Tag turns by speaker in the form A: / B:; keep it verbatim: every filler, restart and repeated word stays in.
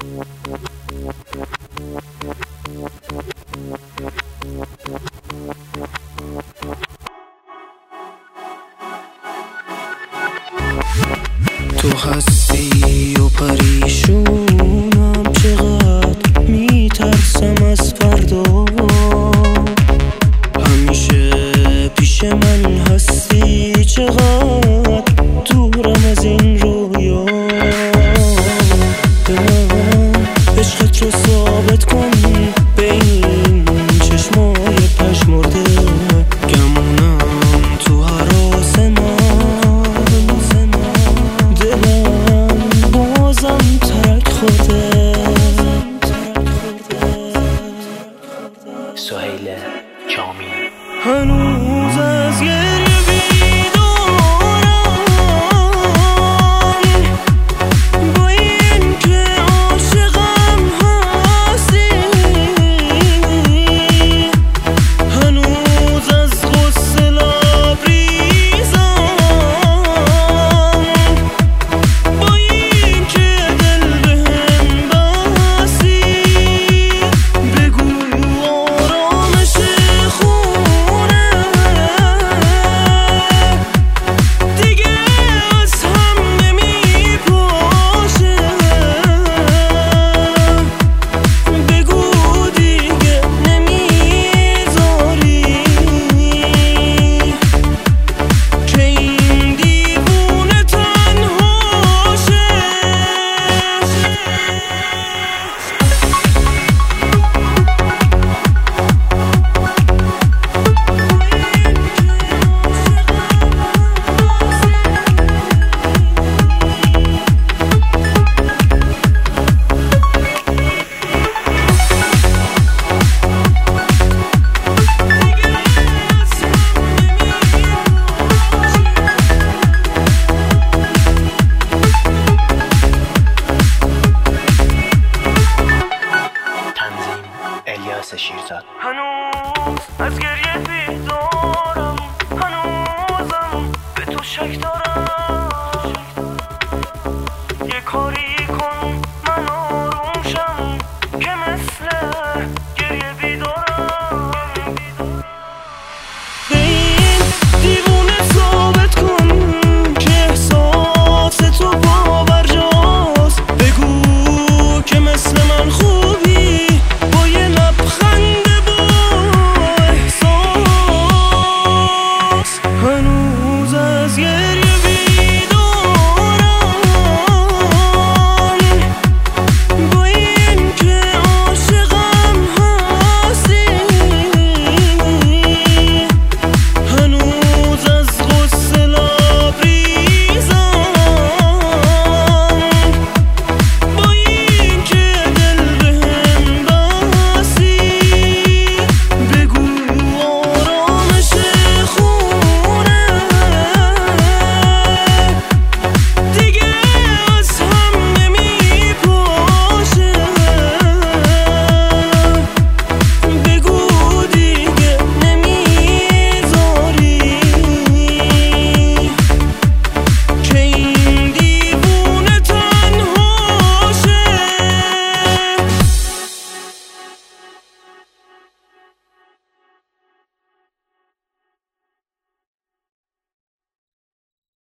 A: تو هستی و پریشونم، چقدر میترسم از فردا. همیشه پیش من هستی، چقدر دورم از این رویا. دلم عشقت رو ثابت کن به این چشمای پشمرده. گمونم تو حراس من، دلم بازم ترک خورده.
B: سهیل کامی
A: هنوز از گریه
B: شیرزاد.
A: هنوز از گریه